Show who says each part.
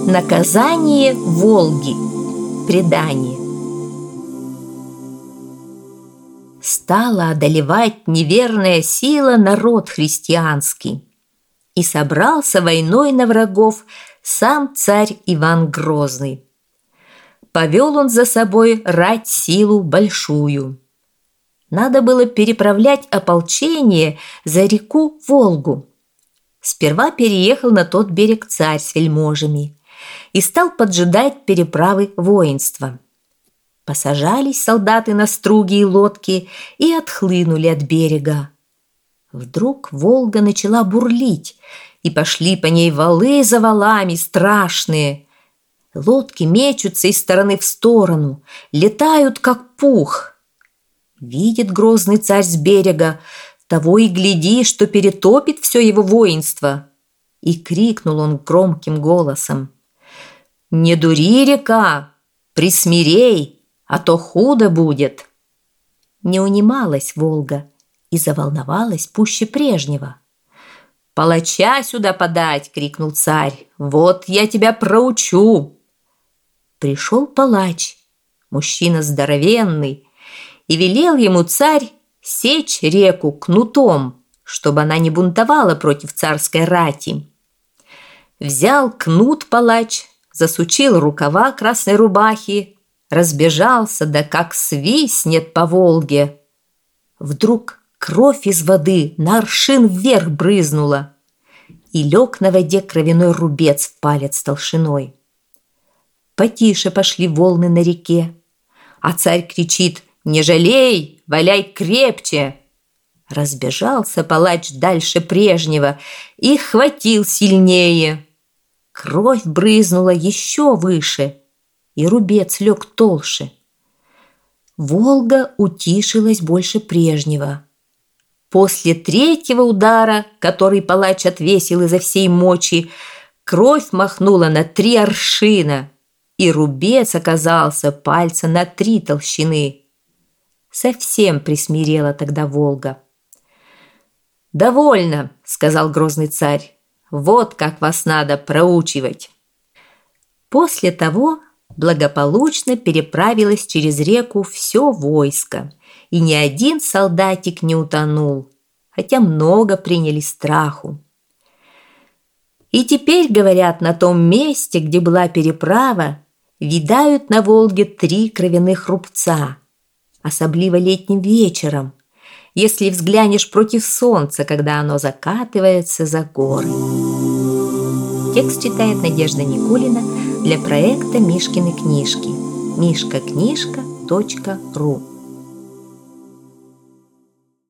Speaker 1: Наказание Волги. Предание. Стала одолевать неверная сила народ христианский, и собрался войной на врагов сам царь Иван Грозный. Повел он за собой рать силу большую. Надо было переправлять ополчение за реку Волгу. Сперва переехал на тот берег царь с вельможами и стал поджидать переправы воинства. Посажались солдаты на струги и лодки и отхлынули от берега. Вдруг Волга начала бурлить, и пошли по ней валы за валами страшные. Лодки мечутся из стороны в сторону, летают, как пух. Видит грозный царь с берега, того и гляди, что перетопит все его воинство. И крикнул он громким голосом: «Не дури, река, присмирей, а то худо будет!» Не унималась Волга и заволновалась пуще прежнего. «Палача сюда подать!» — крикнул царь. «Вот я тебя проучу!» Пришел палач, мужчина здоровенный, и велел ему царь сечь реку кнутом, чтобы она не бунтовала против царской рати. Взял кнут палач, засучил рукава красной рубахи, разбежался, да как свистнет по Волге. Вдруг кровь из воды на аршин вверх брызнула, и лег на воде кровяной рубец в палец толщиной. Потише пошли волны на реке, а царь кричит: «Не жалей, валяй крепче!» Разбежался палач дальше прежнего и хватил сильнее. Кровь брызнула еще выше, и рубец лег толще. Волга утишилась больше прежнего. После третьего удара, который палач отвесил изо всей мочи, кровь махнула на 3 аршина, и рубец оказался пальца на 3 толщины. Совсем присмирела тогда Волга. «Довольно», — сказал грозный царь, — «вот как вас надо проучивать». После того благополучно переправилось через реку все войско, и ни один солдатик не утонул, хотя много приняли страху. И теперь, говорят, на том месте, где была переправа, видают на Волге 3 кровяных рубца, особливо летним вечером, если взглянешь против солнца, когда оно закатывается за горы. Текст читает Надежда Никулина для проекта Мишкины книжки. mishkaknижка.ру